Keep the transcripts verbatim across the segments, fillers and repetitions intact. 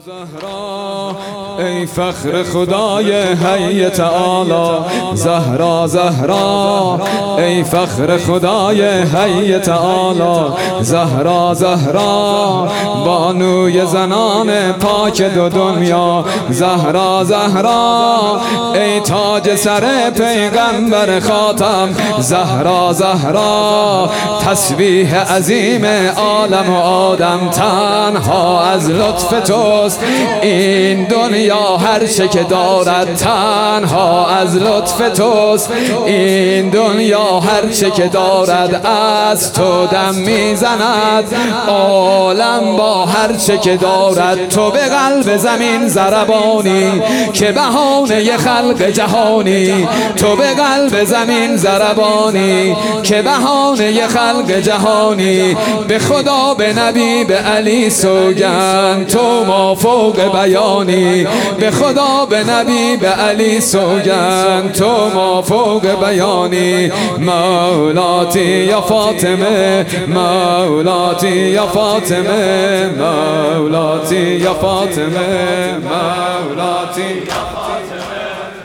زهرا ای فخر خدای حی تعالی، زهرا زهرا ای فخر خدای حی تعالی، زهرا زهرا بانوی زنان پاک دو دنیا، زهرا زهرا ای تاج سر پیغمبر خاتم، زهرا زهرا تسبیح عظیم عالم و آدم، تنها از لطف توست این دنیا هر چه که دارد، تنها از لطف توست این دنیا هر چه که دارد، از تو دم میزند عالم با هر چه که دارد، تو به قلب زمین ضربانی که بهانه خلق جهانی، تو به قلب زمین ضربانی که بهانه خلق جهانی، به خدا به نبی به علی سوگند تو مافوق بیانی، به خدا به نبی به علی سوگند تو مافوق بیانی، مولاتی یا فاطمه، مولاتی یا فاطمه، مولاتی یا فاطمه، مولاتی یا فاطمه،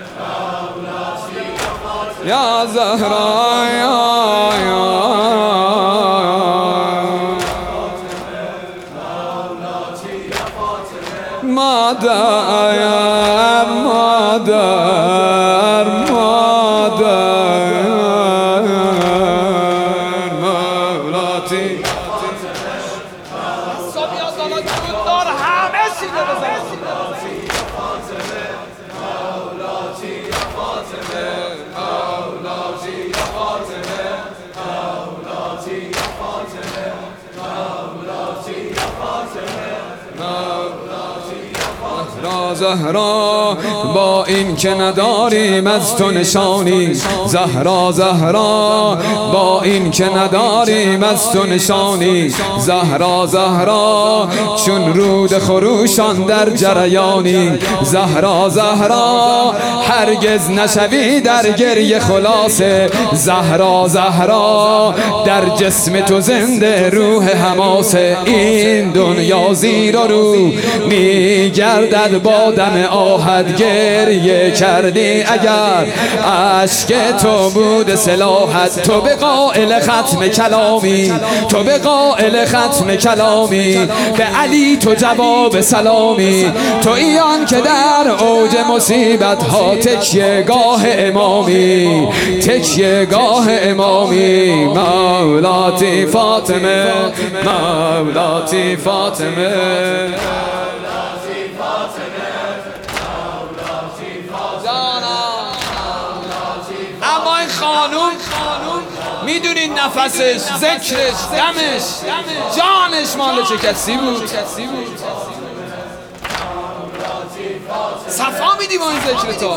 یا زهرا یا یا مادر یا مادر مادر مولاتی زهرا با این که نداریم از تو نشانی، زهرا زهرا با این که نداریم از تو نشانی، زهرا زهرا چون رود خروشان در جریانی، زهرا زهرا هرگز نشوی در گریه خلاصه، زهرا زهرا در جسم تو زنده روح حماسه، این دنیا زیر و رو میگردد با دم آهد، گریه کردی اگر اشک تو بود سلاحت، تو به قائل ختم کلامی، تو به قائل ختم کلامی، به علی تو جواب سلامی، تو ایان که در اوج مصیبت ها تکیه گاه امامی، تکیه گاه امامی، مولاتی فاطمه، مولاتی فاطمه، اما این خانوم میدونین نفسش، ذکرش، دمش، جانش مال چه کسی بود؟ صفا میدی با این ذکر تو.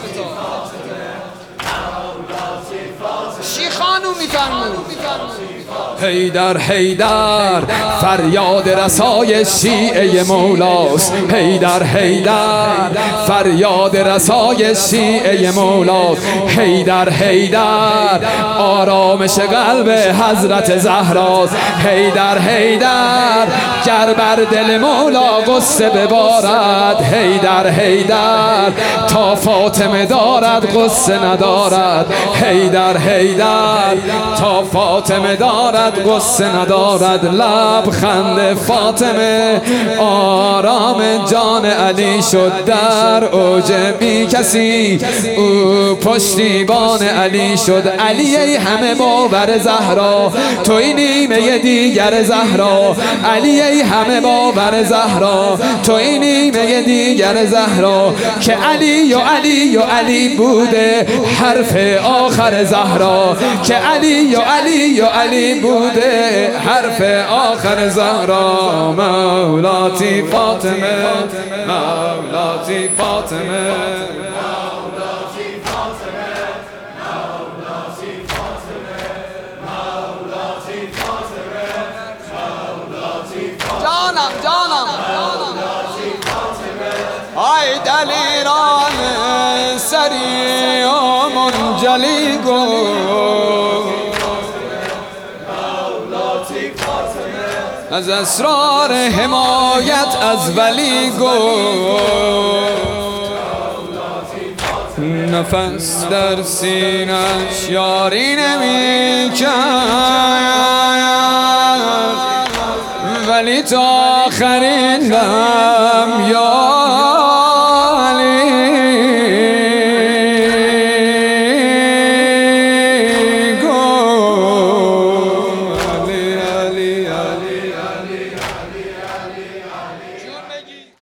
شی خانوم میفرمود حیدر حیدر فریاد رسای شیعه مولاست، حیدر حیدر فریاد رسای شیعه مولاست، حیدر حیدر آرامش قلب حضرت زهراست، حیدر حیدر گر بر دل مولا غصه ببارد، حیدر حیدر تا فاطمه دارد غصه ندارد، حیدر حیدر تا فاطمه دارد غصه ندارد، لب خند فاطمه آرام جان علی شد، در اوج بی کسی او پشتیبان علی شد، علی ای همه باور زهرا توی نیمه دیگر زهرا، علی ای همه باور زهرا توی نیمه دیگر زهرا، که علی و علی و علی بوده حرف آخر زهرا، که علی و علی و علی بوده حرف آخر زهرا، مولاتی فاطمه، مولاتی فاطمه، مولاتی فاطمه، مولاتی فاطمه، مولاتی فاطمه، مولاتی فاطمه، جانم جانم مولاتی فاطمه، ای دلیران سری و منجلی گو، از اسرار حمایت از ولی گفت نفس در سینش یاری نمی کرد ولی تا آخرین دم